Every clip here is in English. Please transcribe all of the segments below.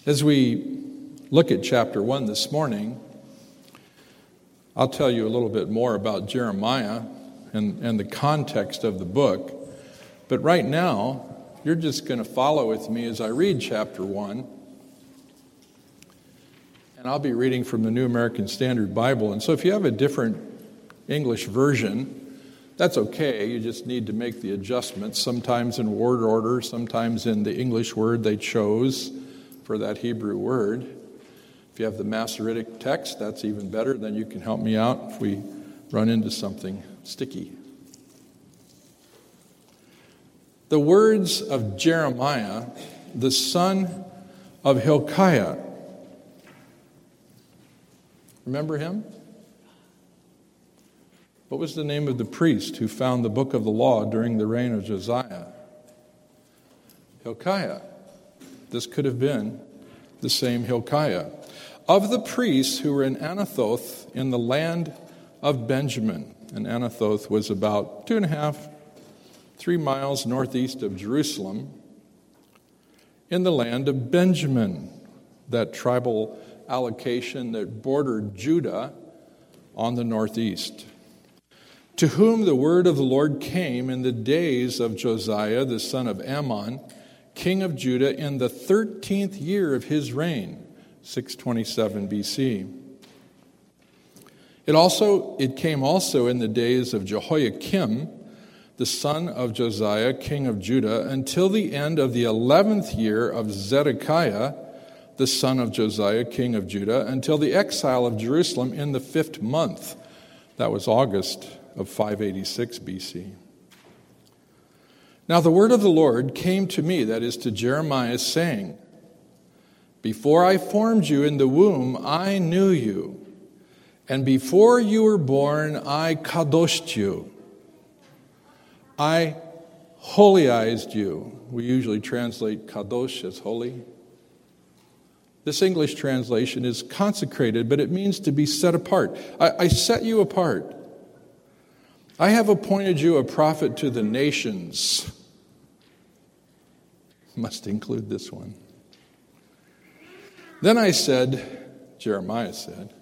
As we look at chapter 1 this morning, I'll tell you a little bit more about Jeremiah and the context of the book. But right now, you're just going to follow with me as I read chapter 1. And I'll be reading from the New American Standard Bible. And so if you have a different English version, that's okay. You just need to make the adjustments, sometimes in word order, sometimes in the English word they chose for that Hebrew word. If you have the Masoretic text, that's even better. Then you can help me out if we run into something sticky. The words of Jeremiah, the son of Hilkiah. Remember him? What was the name of the priest who found the book of the law during the reign of Josiah? Hilkiah. This could have been the same Hilkiah. Of the priests who were in Anathoth in the land of Benjamin. And Anathoth was about 3 miles northeast of Jerusalem, in the land of Benjamin, that tribal allocation that bordered Judah on the northeast. To whom the word of the Lord came in the days of Josiah, the son of Ammon, king of Judah, in the 13th year of his reign, 627 BC. It came also in the days of Jehoiakim, the son of Josiah, king of Judah, until the end of the 11th year of Zedekiah, the son of Josiah, king of Judah, until the exile of Jerusalem in the 5th month. That was August of 586 BC. Now the word of the Lord came to me, that is to Jeremiah, saying, Before I formed you in the womb, I knew you, and before you were born, I kadoshed you. I holyized you. We usually translate kadosh as holy. This English translation is consecrated, but it means to be set apart. I set you apart. I have appointed you a prophet to the nations. Must include this one. Then I said, Jeremiah said,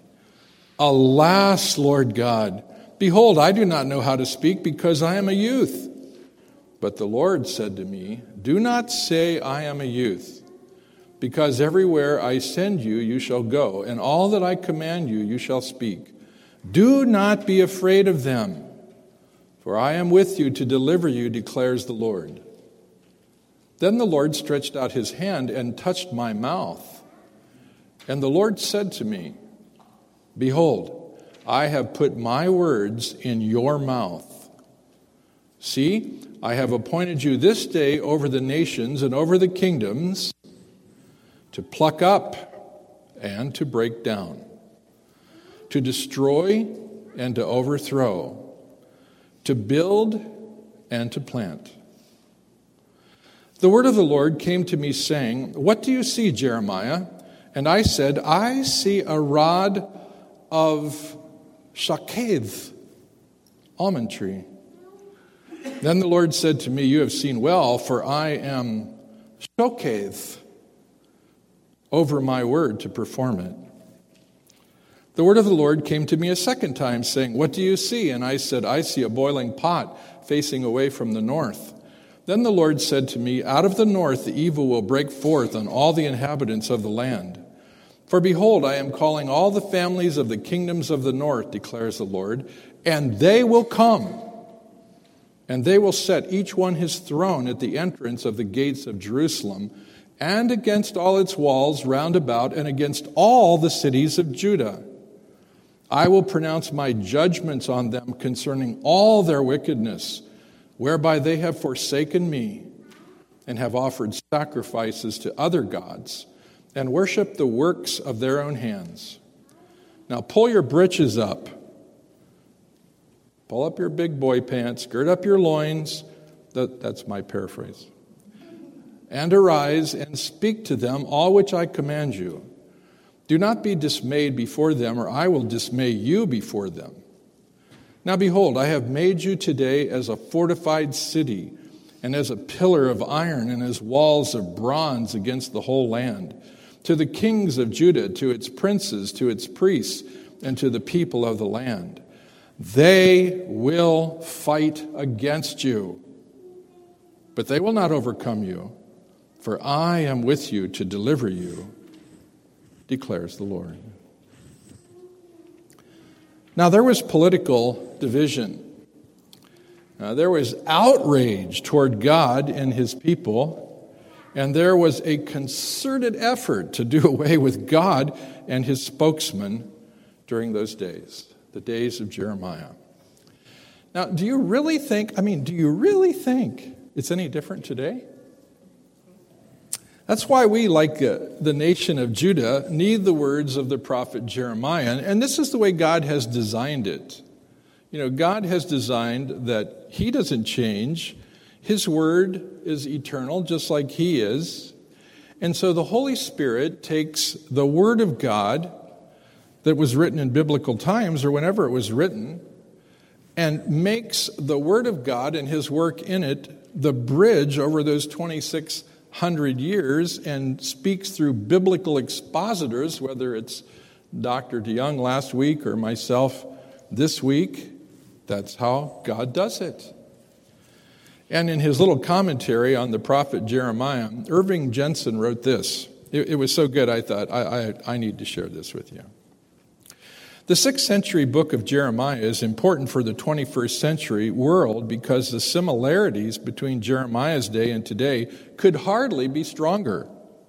Alas, Lord God, behold, I do not know how to speak because I am a youth. But the Lord said to me, Do not say I am a youth, because everywhere I send you, you shall go, and all that I command you, you shall speak. Do not be afraid of them, for I am with you to deliver you, declares the Lord. Then the Lord stretched out his hand and touched my mouth. And the Lord said to me, Behold, I have put my words in your mouth. See, I have appointed you this day over the nations and over the kingdoms to pluck up and to break down, to destroy and to overthrow, to build and to plant. The word of the Lord came to me saying, What do you see, Jeremiah? And I said, I see a rod of shaketh, almond tree. Then the Lord said to me, You have seen well, for I am shoketh, over my word to perform it. The word of the Lord came to me a second time, saying, What do you see? And I said, I see a boiling pot facing away from the north. Then the Lord said to me, Out of the north the evil will break forth on all the inhabitants of the land. For behold, I am calling all the families of the kingdoms of the north, declares the Lord, and they will come. And they will set each one his throne at the entrance of the gates of Jerusalem, and against all its walls round about, and against all the cities of Judah. I will pronounce my judgments on them concerning all their wickedness, whereby they have forsaken me, and have offered sacrifices to other gods, and worshiped the works of their own hands. Now pull your breeches up. Pull up your big boy pants, gird up your loins. That's my paraphrase. And arise and speak to them all which I command you. Do not be dismayed before them, or I will dismay you before them. Now behold, I have made you today as a fortified city, and as a pillar of iron, and as walls of bronze against the whole land, to the kings of Judah, to its princes, to its priests, and to the people of the land. They will fight against you, but they will not overcome you, for I am with you to deliver you, declares the Lord. Now, there was political division. There was outrage toward God and his people, and there was a concerted effort to do away with God and his spokesman during those days, the days of Jeremiah. Now, do you really think it's any different today? That's why we, like the nation of Judah, need the words of the prophet Jeremiah. And this is the way God has designed it. God has designed that he doesn't change. His word is eternal, just like he is. And so the Holy Spirit takes the word of God that was written in biblical times, or whenever it was written, and makes the word of God and his work in it the bridge over those 2,600 years, and speaks through biblical expositors, whether it's Dr. DeYoung last week or myself this week. That's how God does it. And in his little commentary on the prophet Jeremiah, Irving Jensen wrote this. It was so good, I thought, I need to share this with you. The 6th century book of Jeremiah is important for the 21st century world because the similarities between Jeremiah's day and today could hardly be stronger.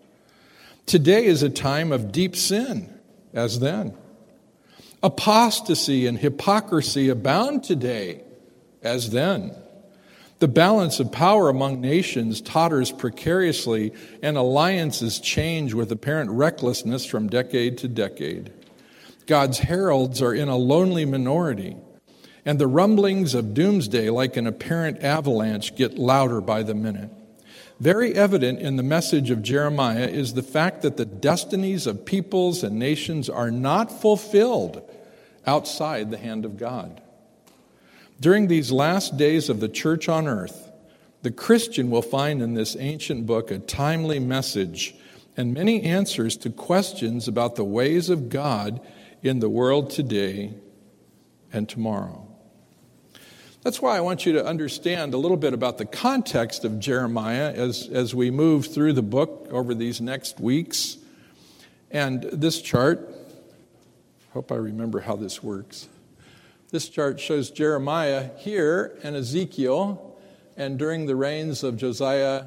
Today is a time of deep sin, as then. Apostasy and hypocrisy abound today, as then. The balance of power among nations totters precariously, and alliances change with apparent recklessness from decade to decade. God's heralds are in a lonely minority, and the rumblings of doomsday, like an apparent avalanche, get louder by the minute. Very evident in the message of Jeremiah is the fact that the destinies of peoples and nations are not fulfilled outside the hand of God. During these last days of the church on earth, the Christian will find in this ancient book a timely message and many answers to questions about the ways of God in the world today and tomorrow. That's why I want you to understand a little bit about the context of Jeremiah as we move through the book over these next weeks. And this chart, hope I remember how this works. This chart shows Jeremiah here and Ezekiel, and during the reigns of Josiah,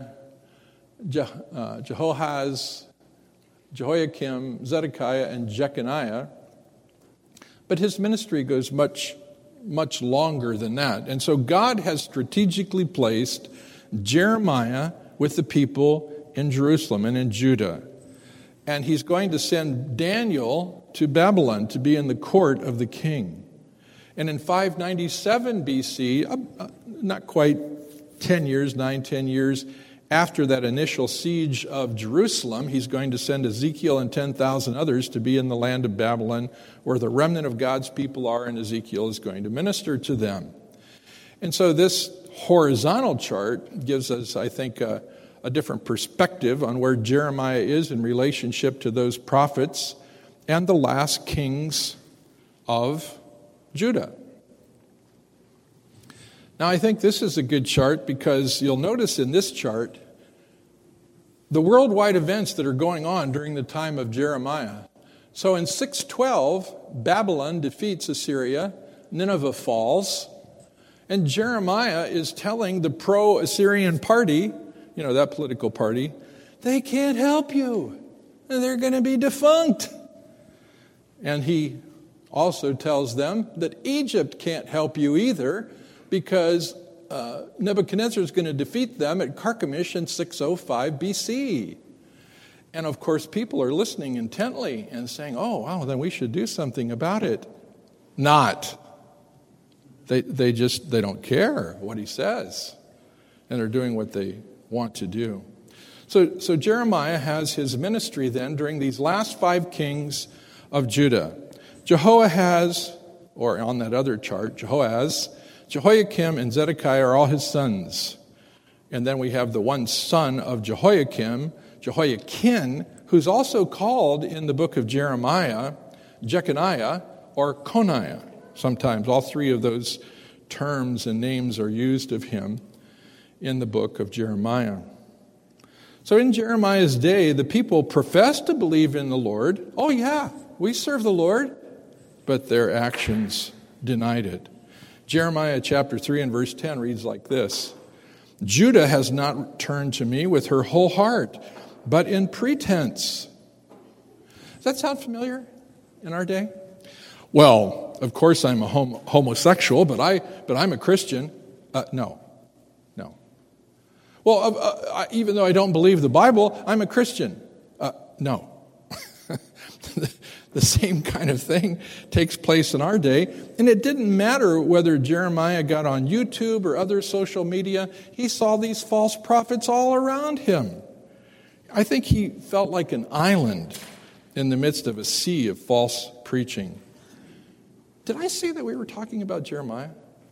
Jehoahaz, Jehoiakim, Zedekiah, and Jeconiah. But his ministry goes much longer than that. And so God has strategically placed Jeremiah with the people in Jerusalem and in Judah. And he's going to send Daniel to Babylon to be in the court of the king. And in 597 BC, not quite 10 years after that initial siege of Jerusalem, he's going to send Ezekiel and 10,000 others to be in the land of Babylon, where the remnant of God's people are, and Ezekiel is going to minister to them. And so this horizontal chart gives us, I think, a different perspective on where Jeremiah is in relationship to those prophets and the last kings of Judah. Now, I think this is a good chart because you'll notice in this chart the worldwide events that are going on during the time of Jeremiah. So in 612, Babylon defeats Assyria, Nineveh falls, and Jeremiah is telling the pro-Assyrian party, that political party, they can't help you, and they're going to be defunct. And he also tells them that Egypt can't help you either, because Nebuchadnezzar is going to defeat them at Carchemish in 605 BC. And of course, people are listening intently and saying, oh, wow, then we should do something about it. Not. They don't care what he says. And they're doing what they want to do. So Jeremiah has his ministry then during these last 5 kings of Judah. Jehoahaz, or on that other chart, Jehoahaz, Jehoiakim, and Zedekiah are all his sons. And then we have the one son of Jehoiakim, Jehoiakim, who's also called in the book of Jeremiah, Jeconiah, or Coniah. Sometimes all three of those terms and names are used of him in the book of Jeremiah. So in Jeremiah's day, the people professed to believe in the Lord. Oh yeah, we serve the Lord, but their actions denied it. Jeremiah chapter 3 and verse 10 reads like this: Judah has not turned to me with her whole heart, but in pretense. Does that sound familiar in our day? Well, of course I'm a homosexual, but I'm a Christian. No. Well, even though I don't believe the Bible, I'm a Christian. No. The same kind of thing takes place in our day. And it didn't matter whether Jeremiah got on YouTube or other social media. He saw these false prophets all around him. I think he felt like an island in the midst of a sea of false preaching. Did I say that we were talking about Jeremiah?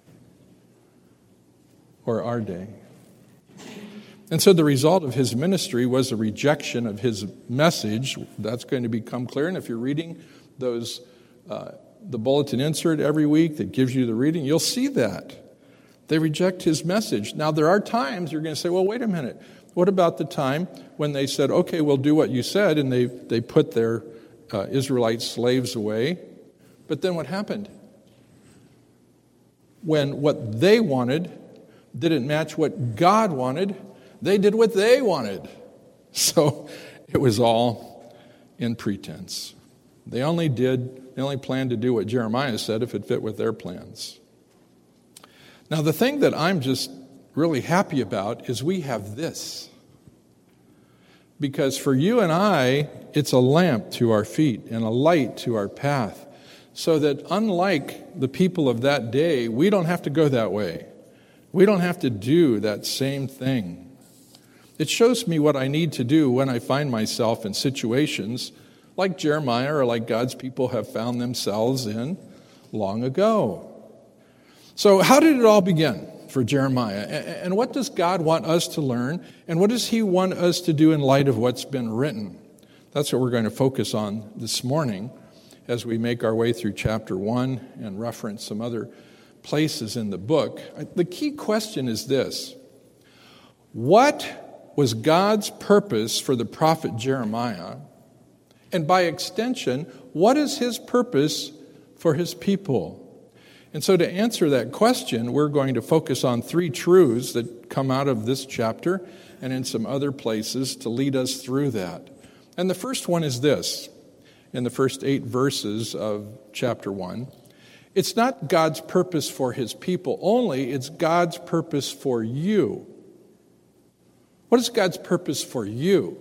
Or our day? And so the result of his ministry was a rejection of his message. That's going to become clear. And if you're reading the bulletin insert every week that gives you the reading, you'll see that. They reject his message. Now, there are times you're going to say, well, wait a minute. What about the time when they said, okay, we'll do what you said, and they put their Israelite slaves away? But then what happened? When what they wanted didn't match what God wanted, they did what they wanted. So it was all in pretense. They only planned to do what Jeremiah said if it fit with their plans. Now, the thing that I'm just really happy about is we have this. Because for you and I, it's a lamp to our feet and a light to our path. So that unlike the people of that day, we don't have to go that way. We don't have to do that same thing. It shows me what I need to do when I find myself in situations like Jeremiah or like God's people have found themselves in long ago. So how did it all begin for Jeremiah? And what does God want us to learn? And what does he want us to do in light of what's been written? That's what we're going to focus on this morning as we make our way through chapter 1 and reference some other places in the book. The key question is this: what was God's purpose for the prophet Jeremiah? And by extension, what is his purpose for his people? And so to answer that question, we're going to focus on three truths that come out of this chapter and in some other places to lead us through that. And the first one is this, in the first 8 verses of chapter 1. It's not God's purpose for his people only, it's God's purpose for you. What is God's purpose for you?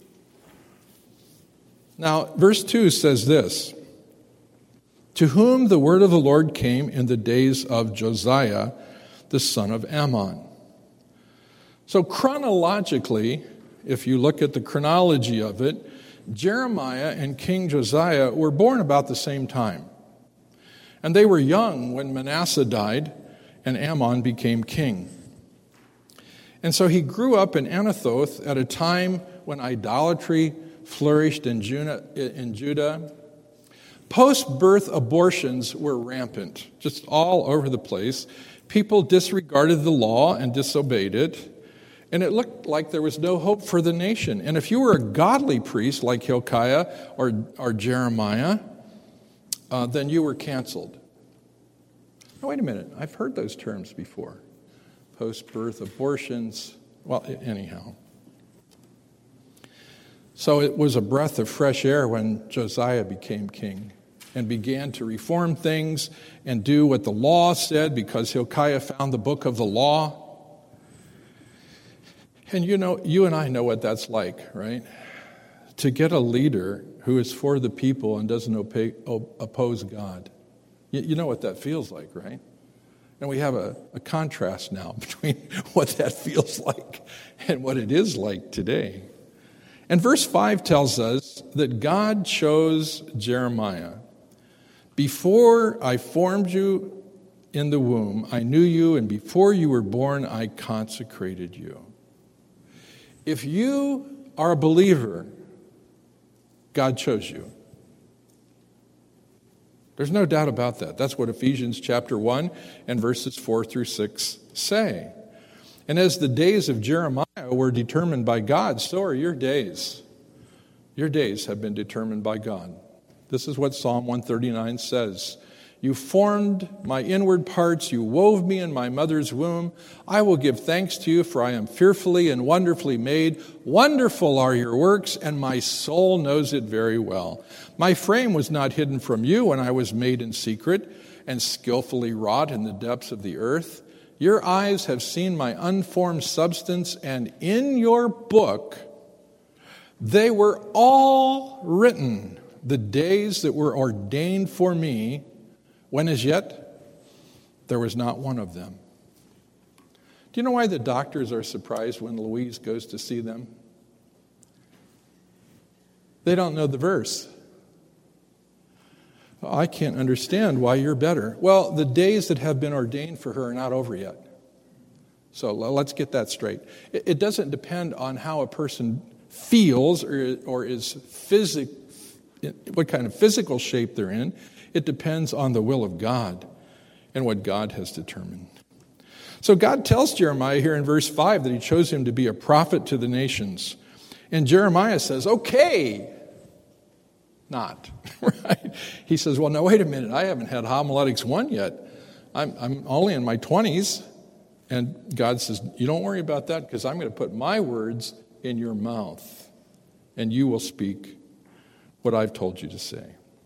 Now, verse 2 says this: to whom the word of the Lord came in the days of Josiah, the son of Ammon. So chronologically, if you look at the chronology of it, Jeremiah and King Josiah were born about the same time. And they were young when Manasseh died and Ammon became king. And so he grew up in Anathoth at a time when idolatry flourished in Judah. Post-birth abortions were rampant, just all over the place. People disregarded the law and disobeyed it. And it looked like there was no hope for the nation. And if you were a godly priest like Hilkiah or Jeremiah, then you were canceled. Now, wait a minute. I've heard those terms before. Post-birth abortions. Well, anyhow. So it was a breath of fresh air when Josiah became king and began to reform things and do what the law said, because Hilkiah found the book of the law. And you know, you and I know what that's like, right? To get a leader who is for the people and doesn't oppose God. You know what that feels like, right? And we have a contrast now between what that feels like and what it is like today. And verse 5 tells us that God chose Jeremiah. Before I formed you in the womb, I knew you, and before you were born, I consecrated you. If you are a believer, God chose you. There's no doubt about that. That's what Ephesians chapter 1 and verses 4 through 6 say. And as the days of Jeremiah were determined by God, so are your days. Your days have been determined by God. This is what Psalm 139 says. You formed my inward parts. You wove me in my mother's womb. I will give thanks to you, for I am fearfully and wonderfully made. Wonderful are your works, and my soul knows it very well. My frame was not hidden from you when I was made in secret and skillfully wrought in the depths of the earth. Your eyes have seen my unformed substance, and in your book they were all written, the days that were ordained for me, when as yet there was not one of them. Do you know why the doctors are surprised when Louise goes to see them? They don't know the verse. I can't understand why you're better. Well, the days that have been ordained for her are not over yet. So let's get that straight. It doesn't depend on how a person feels or is what kind of physical shape they're in. It depends on the will of God and what God has determined. So God tells Jeremiah here in verse 5 that he chose him to be a prophet to the nations. And Jeremiah says, okay, not. Right? He says, well, no, wait a minute. I haven't had homiletics 1 yet. I'm only in my 20s. And God says, you don't worry about that, because I'm going to put my words in your mouth, and you will speak what I've told you to say.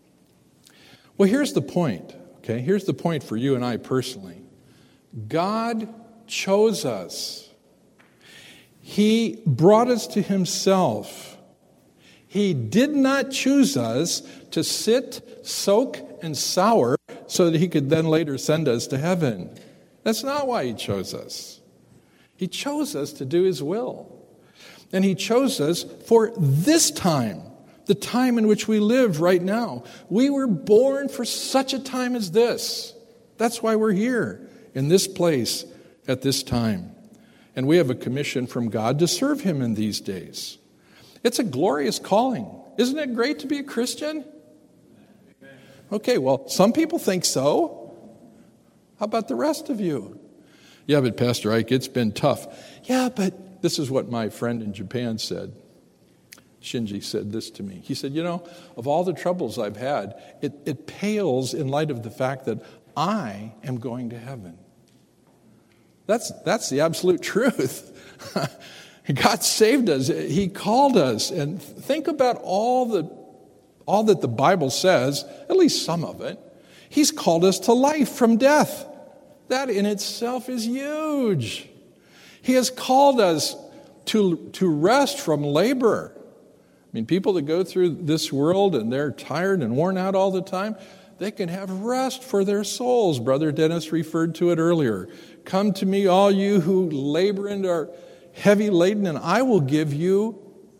Well, here's the point, okay? Here's the point for you and I personally. God chose us. He brought us to himself. He did not choose us to sit, soak, and sour so that he could then later send us to heaven. That's not why he chose us. He chose us to do his will. And he chose us for this time, the time in which we live right now. We were born for such a time as this. That's why we're here, in this place, at this time. And we have a commission from God to serve him in these days. It's a glorious calling. Isn't it great to be a Christian? Okay, well, some people think so. How about the rest of you? Yeah, but Pastor Ike, it's been tough. Yeah, but this is what my friend in Japan said. Shinji said this to me. He said, you know, of all the troubles I've had, it pales in light of the fact that I am going to heaven. That's the absolute truth. God saved us. He called us. And think about all that the Bible says, at least some of it. He's called us to life from death. That in itself is huge. He has called us to rest from labor. I mean, people that go through this world and they're tired and worn out all the time, they can have rest for their souls. Brother Dennis referred to it earlier. Come to me, all you who labor and are heavy laden, and I will give you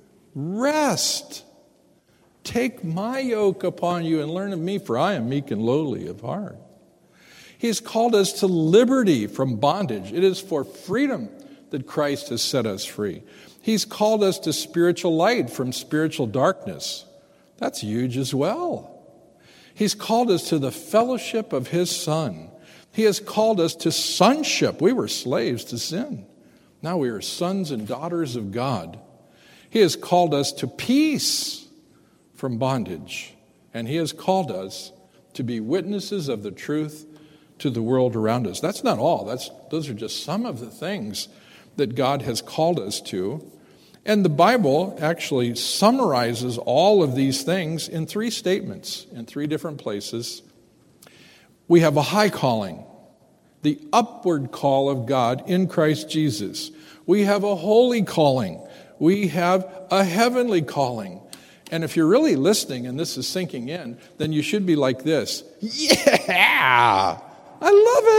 rest. Take my yoke upon you and learn of me, for I am meek and lowly of heart. He has called us to liberty from bondage. It is for freedom that Christ has set us free. He's called us to spiritual light from spiritual darkness. That's huge as well. He's called us to the fellowship of his Son. He has called us to sonship. We were slaves to sin. Now we are sons and daughters of God. He has called us to peace from bondage. And he has called us to be witnesses of the truth to the world around us. That's not all. Those are just some of the things that God has called us to. And the Bible actually summarizes all of these things in 3 statements, in 3 different places. We have a high calling, the upward call of God in Christ Jesus. We have a holy calling. We have a heavenly calling. And if you're really listening and this is sinking in, then you should be like this. Yeah! I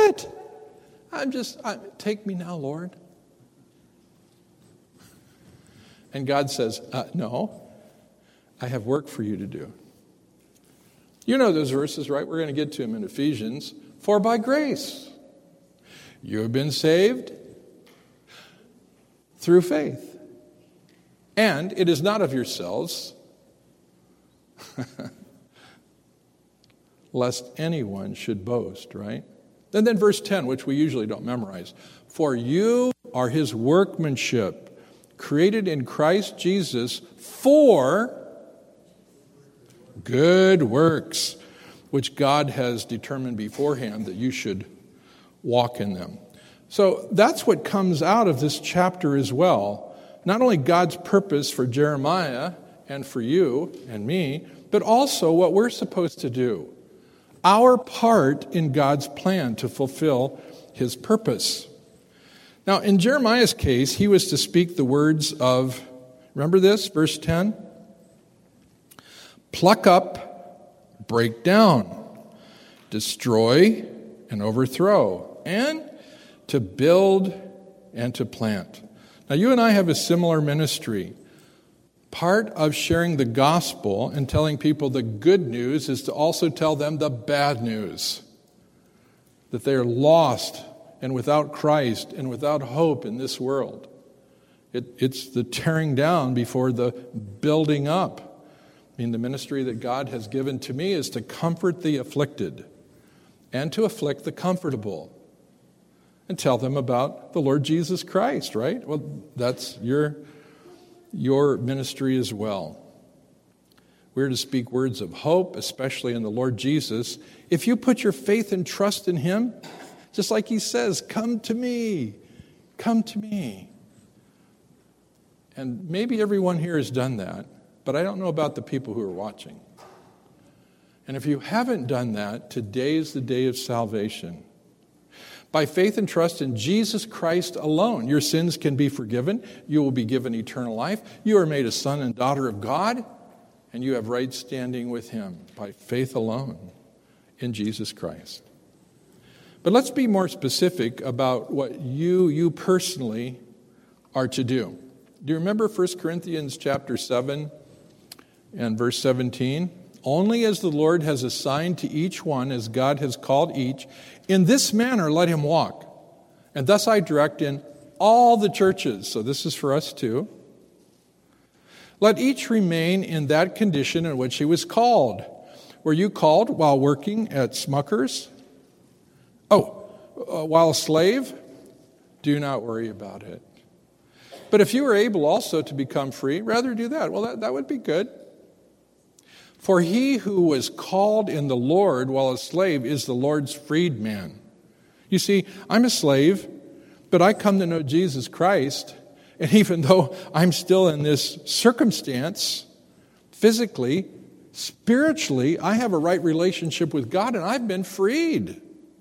love it! Take me now, Lord. And God says, no, I have work for you to do. You know those verses, right? We're going to get to them in Ephesians. For by grace you have been saved through faith. And it is not of yourselves. Lest anyone should boast, right? And then verse 10, which we usually don't memorize. For you are his workmanship, created in Christ Jesus for good works, which God has determined beforehand that you should walk in them. So that's what comes out of this chapter as well. Not only God's purpose for Jeremiah and for you and me, but also what we're supposed to do. Our part in God's plan to fulfill his purpose. Now, in Jeremiah's case, he was to speak the words of, remember this, verse 10? Pluck up, break down, destroy and overthrow, and to build and to plant. Now, you and I have a similar ministry. Part of sharing the gospel and telling people the good news is to also tell them the bad news. That they are lost and without Christ and without hope in this world. It's the tearing down before the building up. I mean, the ministry that God has given to me is to comfort the afflicted and to afflict the comfortable and tell them about the Lord Jesus Christ, right? Well, that's your ministry as well. We're to speak words of hope, especially in the Lord Jesus. If you put your faith and trust in him, just like he says, come to me, come to me. And maybe everyone here has done that, but I don't know about the people who are watching. And if you haven't done that, today is the day of salvation. By faith and trust in Jesus Christ alone, your sins can be forgiven. You will be given eternal life. You are made a son and daughter of God, and you have right standing with him by faith alone in Jesus Christ. But let's be more specific about what you personally are to do. Do you remember 1 Corinthians chapter 7 and verse 17? Only as the Lord has assigned to each one, as God has called each, in this manner let him walk. And thus I direct in all the churches. So this is for us too. Let each remain in that condition in which he was called. Were you called while working at Smucker's? While a slave? Do not worry about it. But if you were able also to become free, rather do that. Well, that would be good. For he who was called in the Lord while a slave is the Lord's freedman. You see, I'm a slave, but I come to know Jesus Christ. And even though I'm still in this circumstance, physically, spiritually, I have a right relationship with God and I've been freed.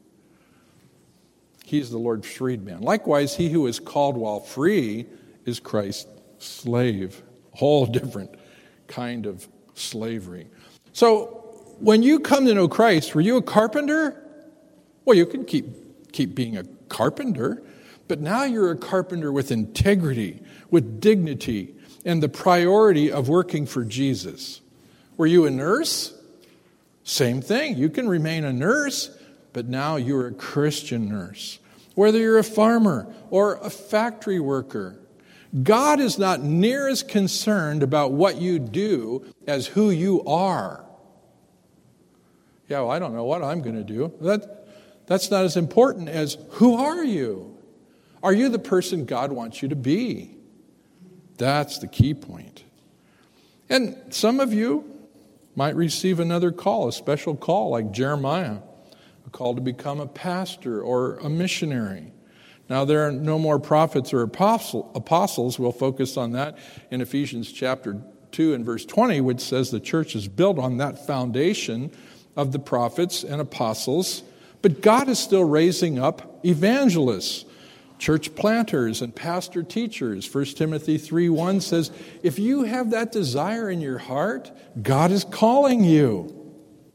He's the Lord's freedman. Likewise, he who is called while free is Christ's slave. A whole different kind of slavery. So, when you come to know Christ, were you a carpenter? Well, you can keep being a carpenter, but now you're a carpenter with integrity, with dignity, and the priority of working for Jesus. Were you a nurse? Same thing. You can remain a nurse, but now you're a Christian nurse. Whether you're a farmer or a factory worker, God is not near as concerned about what you do as who you are. Yeah, well, I don't know what I'm going to do. That's not as important as who are you? Are you the person God wants you to be? That's the key point. And some of you might receive another call, a special call like Jeremiah, a call to become a pastor or a missionary. Now, there are no more prophets or apostles. We'll focus on that in Ephesians chapter 2 and verse 20, which says the church is built on that foundation of the prophets and apostles. But God is still raising up evangelists, church planters, and pastor teachers. 1 Timothy 3:1 says, if you have that desire in your heart, God is calling you.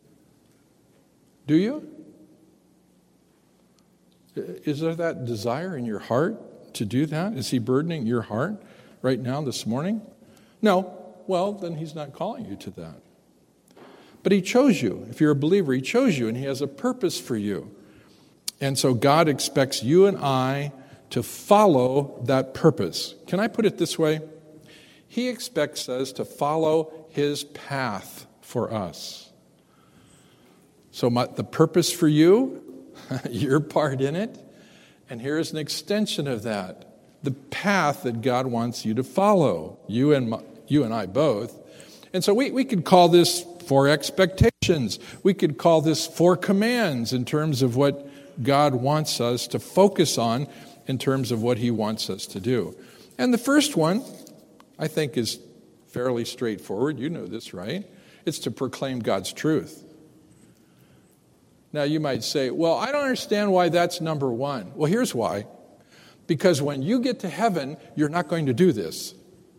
Do you? Is there that desire in your heart to do that? Is he burdening your heart right now this morning? No. Well, then he's not calling you to that. But he chose you. If you're a believer, he chose you and he has a purpose for you. And so God expects you and I to follow that purpose. Can I put it this way? He expects us to follow his path for us. So the purpose for you, your part in it, and here is an extension of that. The path that God wants you to follow, you and I both. And so we could call this 4 expectations. We could call this 4 commands in terms of what God wants us to focus on in terms of what he wants us to do. And the first one, I think, is fairly straightforward. You know this, right? It's to proclaim God's truth. Now you might say, well, I don't understand why that's number 1. Well, here's why. Because when you get to heaven, you're not going to do this.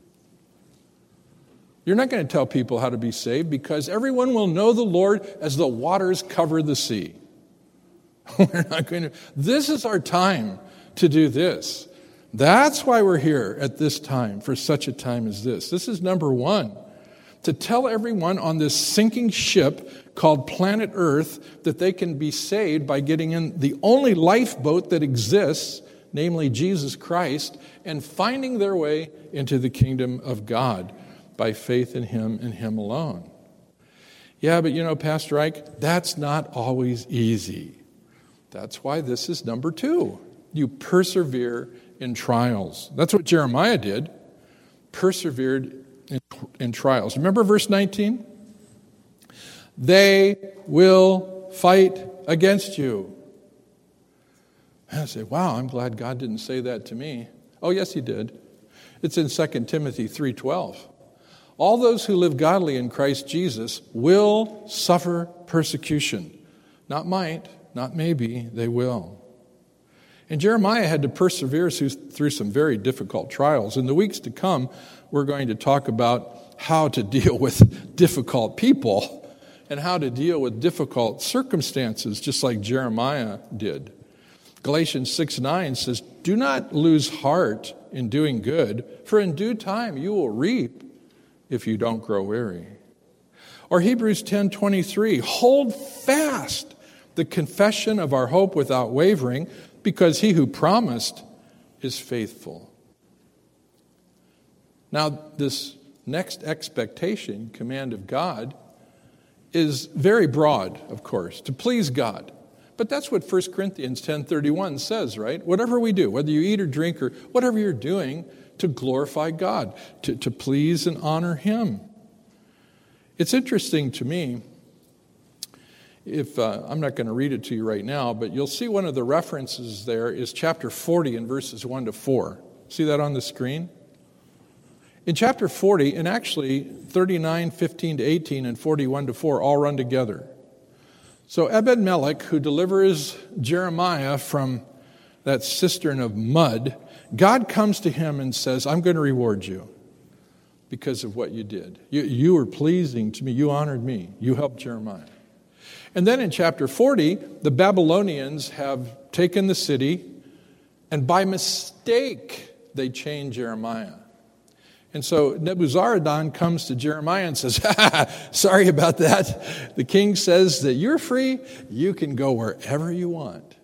You're not going to tell people how to be saved because everyone will know the Lord as the waters cover the sea. We're not going to. This is our time to do this. That's why we're here at this time, for such a time as this. This is number 1. To tell everyone on this sinking ship called planet Earth that they can be saved by getting in the only lifeboat that exists, namely Jesus Christ, and finding their way into the kingdom of God by faith in him and him alone. Yeah, but Pastor Ike, that's not always easy. That's why this is number 2. You persevere in trials. That's what Jeremiah did. Persevered in trials. Remember verse 19? They will fight against you. I say, wow, I'm glad God didn't say that to me. Oh, yes, he did. It's in 2 Timothy 3:12. All those who live godly in Christ Jesus will suffer persecution. Not might, not maybe, they will. And Jeremiah had to persevere through some very difficult trials. In the weeks to come, we're going to talk about how to deal with difficult people and how to deal with difficult circumstances, just like Jeremiah did. Galatians 6:9 says, do not lose heart in doing good, for in due time you will reap if you don't grow weary. Or Hebrews 10:23, hold fast the confession of our hope without wavering, because he who promised is faithful. Now, this next expectation, command of God, is very broad, of course, to please God. But that's what 1 Corinthians 10:31 says, right? Whatever we do, whether you eat or drink or whatever you're doing, to glorify God, to please and honor him. It's interesting to me, if I'm not going to read it to you right now, but you'll see one of the references there is chapter 40 and verses 1 to 4. See that on the screen? In chapter 40, and actually 39, 15 to 18, and 41 to 4 all run together. So Ebed-Melech, who delivers Jeremiah from that cistern of mud, God comes to him and says, I'm going to reward you because of what you did. You were pleasing to me. You honored me. You helped Jeremiah. And then in chapter 40, the Babylonians have taken the city, and by mistake, they chain Jeremiah. And so Nebuzaradan comes to Jeremiah and says, sorry about that. The king says that you're free. You can go wherever you want.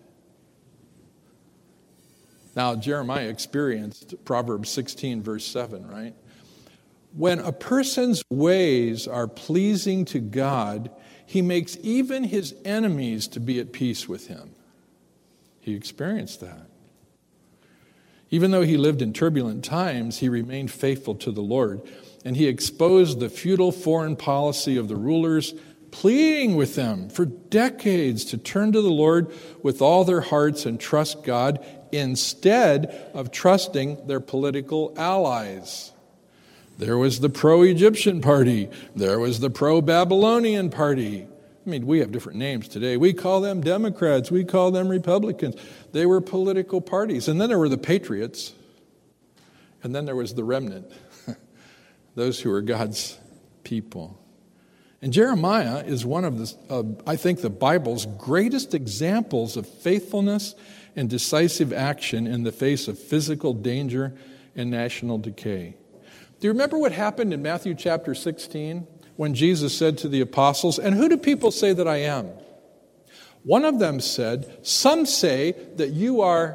Now, Jeremiah experienced Proverbs 16, verse 7, right? When a person's ways are pleasing to God, he makes even his enemies to be at peace with him. He experienced that. Even though he lived in turbulent times, he remained faithful to the Lord, and he exposed the futile foreign policy of the rulers, pleading with them for decades to turn to the Lord with all their hearts and trust God instead of trusting their political allies. There was the pro-Egyptian party. There was the pro-Babylonian party. I mean, we have different names today. We call them Democrats. We call them Republicans. They were political parties. And then there were the patriots. And then there was the remnant, those who were God's people. And Jeremiah is one of I think, the Bible's greatest examples of faithfulness and decisive action in the face of physical danger and national decay. Do you remember what happened in Matthew chapter 16 when Jesus said to the apostles, and who do people say that I am? One of them said, some say that you are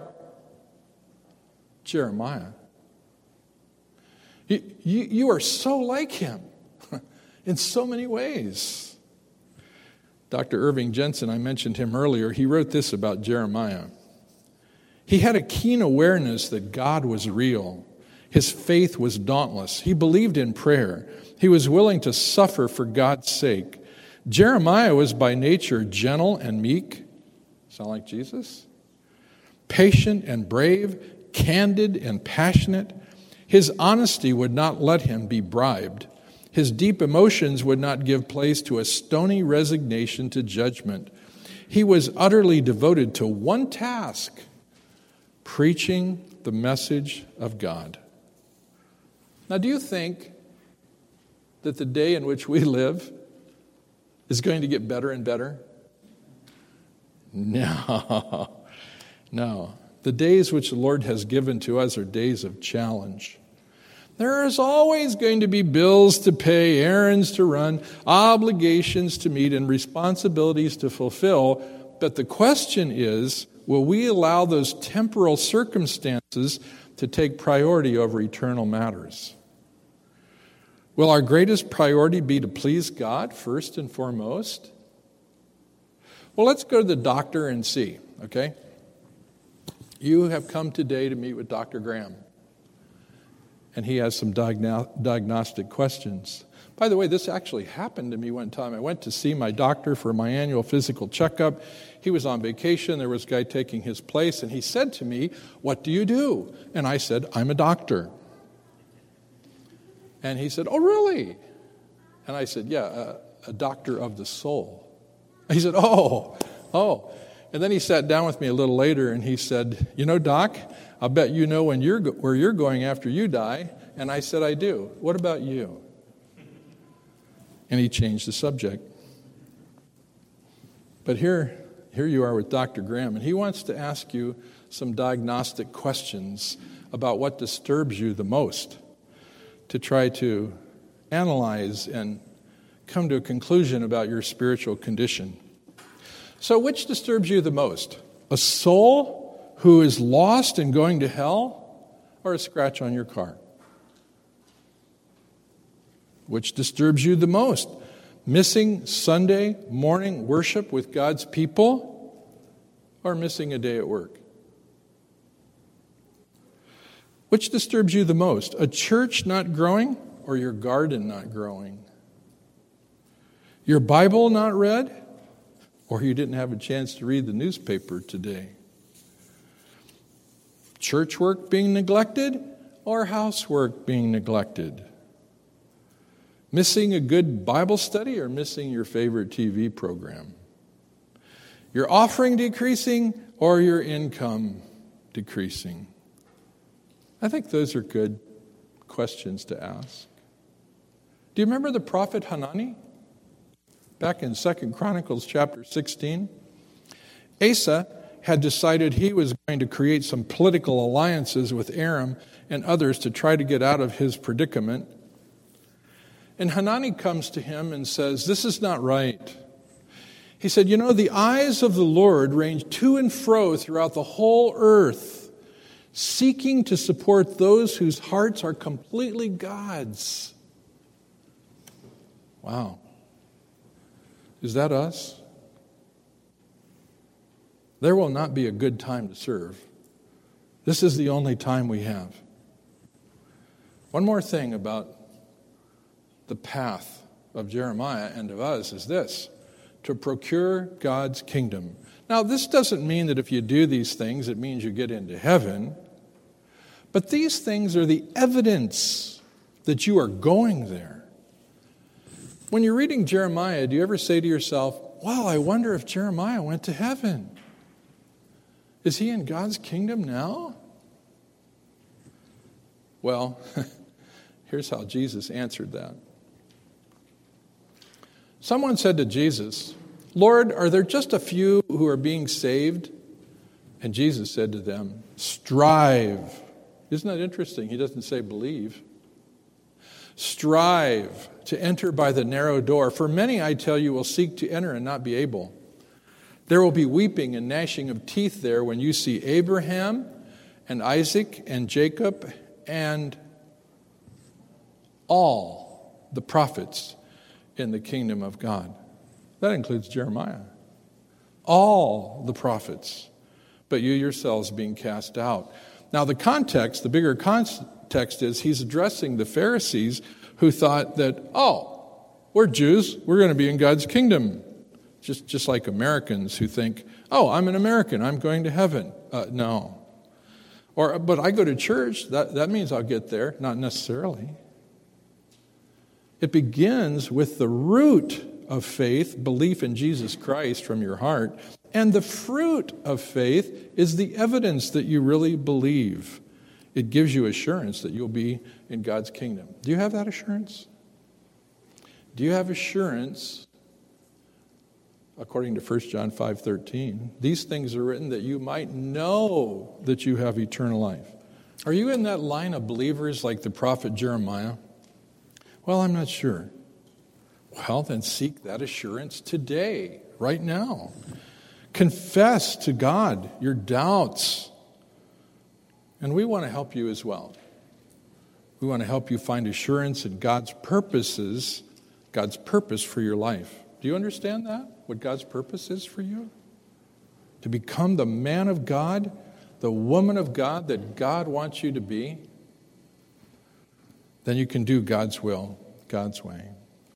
Jeremiah. You are so like him. in so many ways. Dr. Irving Jensen, I mentioned him earlier, he wrote this about Jeremiah. He had a keen awareness that God was real. His faith was dauntless. He believed in prayer. He was willing to suffer for God's sake. Jeremiah was by nature gentle and meek. Sound like Jesus? Patient and brave, candid and passionate. His honesty would not let him be bribed. His deep emotions would not give place to a stony resignation to judgment. He was utterly devoted to one task, preaching the message of God. Now, do you think that the day in which we live is going to get better and better? No. No. The days which the Lord has given to us are days of challenge. There is always going to be bills to pay, errands to run, obligations to meet, and responsibilities to fulfill. But the question is, will we allow those temporal circumstances to take priority over eternal matters? Will our greatest priority be to please God first and foremost? Well, let's go to the doctor and see, okay? You have come today to meet with Dr. Graham, and he has some diagnostic questions. By the way, this actually happened to me one time. I went to see my doctor for my annual physical checkup. He was on vacation. There was a guy taking his place, and he said to me, "What do you do?" And I said, "I'm a doctor." And he said, "Oh, really?" And I said, "Yeah, a doctor of the soul." He said, oh. And then he sat down with me a little later and he said, "You know, Doc, I'll bet you know where you're going after you die." And I said, "I do. What about you?" And he changed the subject. But here you are with Dr. Graham, and he wants to ask you some diagnostic questions about what disturbs you the most, to try to analyze and come to a conclusion about your spiritual condition. So which disturbs you the most? A soul who is lost and going to hell, or a scratch on your car? Which disturbs you the most? Missing Sunday morning worship with God's people, or missing a day at work? Which disturbs you the most? A church not growing, or your garden not growing? Your Bible not read, or you didn't have a chance to read the newspaper today? Church work being neglected, or housework being neglected? Missing a good Bible study, or missing your favorite TV program? Your offering decreasing, or your income decreasing? I think those are good questions to ask. Do you remember the prophet Hanani? Back in 2 Chronicles chapter 16, Asa had decided he was going to create some political alliances with Aram and others to try to get out of his predicament. And Hanani comes to him and says, "This is not right." He said, "You know, the eyes of the Lord range to and fro throughout the whole earth, seeking to support those whose hearts are completely God's." Wow. Is that us? There will not be a good time to serve. This is the only time we have. One more thing about the path of Jeremiah and of us is this: to procure God's kingdom. Now, this doesn't mean that if you do these things, it means you get into heaven. But these things are the evidence that you are going there. When you're reading Jeremiah, do you ever say to yourself, "Wow, I wonder if Jeremiah went to heaven? Is he in God's kingdom now?" Well, here's how Jesus answered that. Someone said to Jesus, "Lord, are there just a few who are being saved?" And Jesus said to them, "Strive." Isn't that interesting? He doesn't say believe. "Strive to enter by the narrow door. For many, I tell you, will seek to enter and not be able. There will be weeping and gnashing of teeth there when you see Abraham and Isaac and Jacob and all the prophets in the kingdom of God. That includes Jeremiah. All the prophets, but you yourselves being cast out. Now the context, the bigger context is he's addressing the Pharisees who thought that, we're Jews, we're going to be in God's kingdom. Just like Americans who think, I'm an American, I'm going to heaven. No. But I go to church, that means I'll get there. Not necessarily. It begins with the root of faith, belief in Jesus Christ from your heart, and the fruit of faith is the evidence that you really believe. It gives you assurance that you'll be in God's kingdom. Do you have that assurance? Do you have assurance, according to 1 John 5:13, these things are written that you might know that you have eternal life? Are you in that line of believers like the prophet Jeremiah? Well, I'm not sure. Well, then seek that assurance today, right now. Confess to God your doubts. And we want to help you as well. We want to help you find assurance in God's purposes, God's purpose for your life. Do you understand that? What God's purpose is for you? To become the man of God, the woman of God that God wants you to be? Then you can do God's will, God's way.